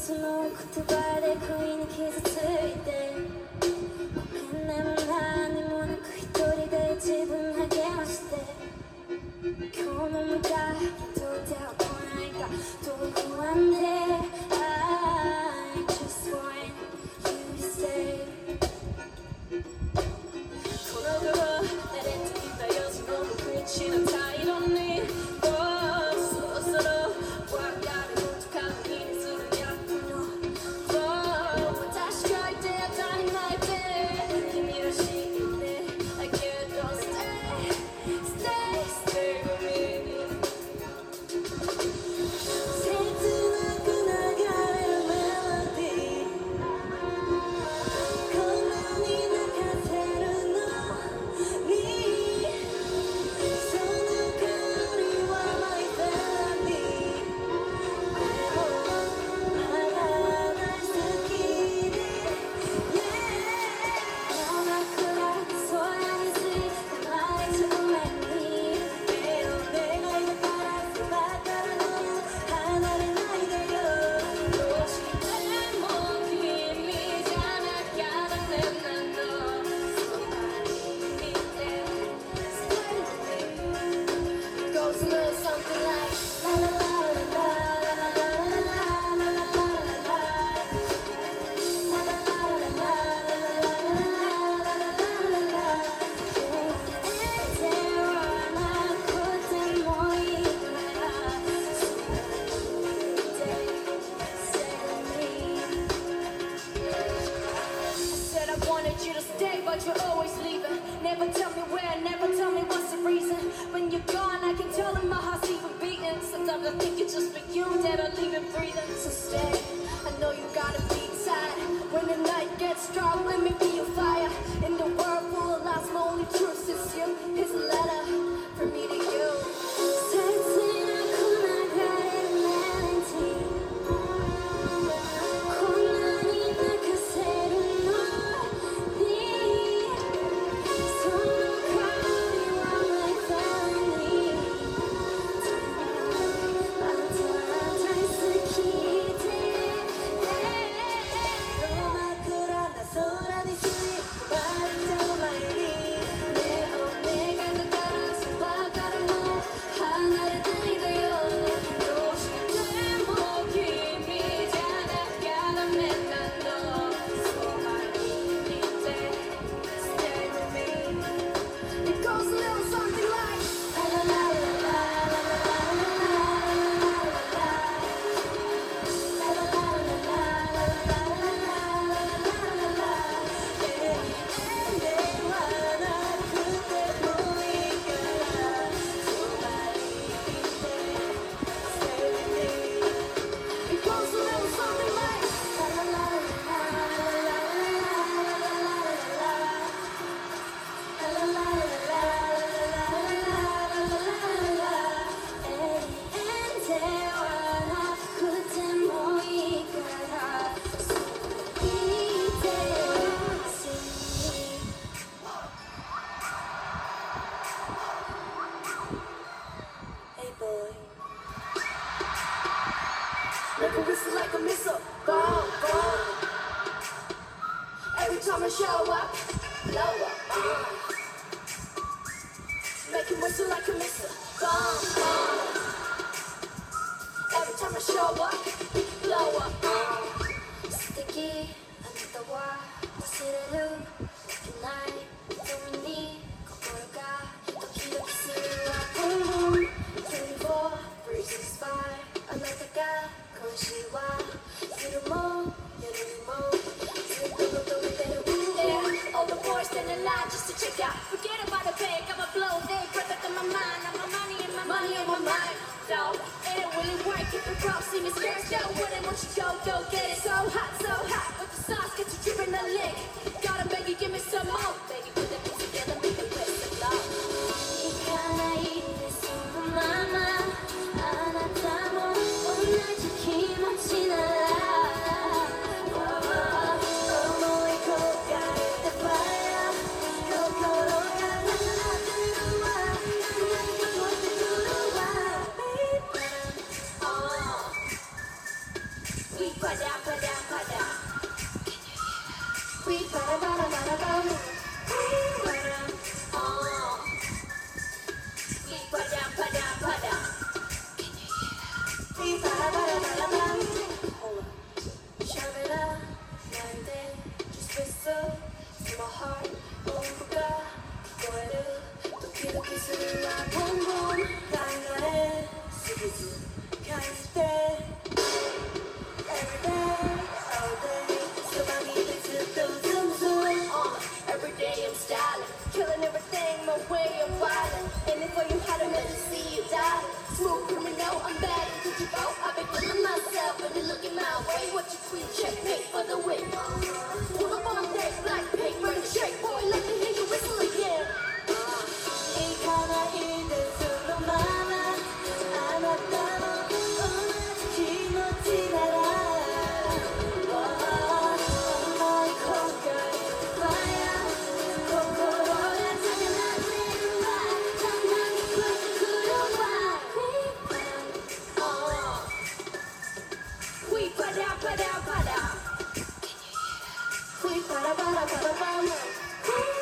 その言葉で恋に傷ついてごめんねも何もなく一人で自分励まして今日の迎えどう手は来ないかと不安で I just want you to stay この頃慣れてきたよその僕一の態度にそろそろ分かること確認するやつの私がいて当たり前で君らしいね I can't stay stay with me 切なく流れるメロディーこんなに泣かせるのにその香りは My Baby でもまだ大好きで Yeah 夜中空について舞い正面に目を願いながらそばからの離れないでよどうしても君じゃなきゃダメなのそばにいて Stay with me It goes a little something like La la la la la la la la la la But you're always leaving. Never tell me where, never tell me what's the reason. When you're gone, I can tell that my heart's even beating. Sometimes I think it's just for you that I leave it breathing. So stay, I know you gotta be tired. When the night gets strong, let me be your fire. In the world full of lies, my only truth is you. Here's a letter from me to you. Make a whistle like a missile, boom, boom. Every time I show up, blow up. Make a whistle like a missile, boom, boom. Every time I show up, blow up. Sticky, あなたは忘れるない瞳に心がドキドキするわ。Boom, 24 reasons why あなたが今週は昼も夜もずっと求めてる Yeah, all the boys stand in line just to check out. Forget about the bag, I'ma blow. They perfect in my mind. I'm my money and my money on my mind. So it ain't really work if you broke. See me scared, go with it. Once you go get it. So hot with the sauce, get you dripping the lick. Gotta beg you, give me some more. Baby, put the things together, make it with the love. 行かないでそのままあなたも同じ気持ちなら思い焦がれた fire 心がなってるわ何か飛んでくるわ Baby We Every day I'm styling, killing everything my way I'm violent. And if you had a man to see you die, smooth criminal, I'm bad and digital. I've been killing myself and then looking my way. What you queen check, pay for the win. Pull up on deck like paper and shake, boy, let me hear you whistle again. We para para para para.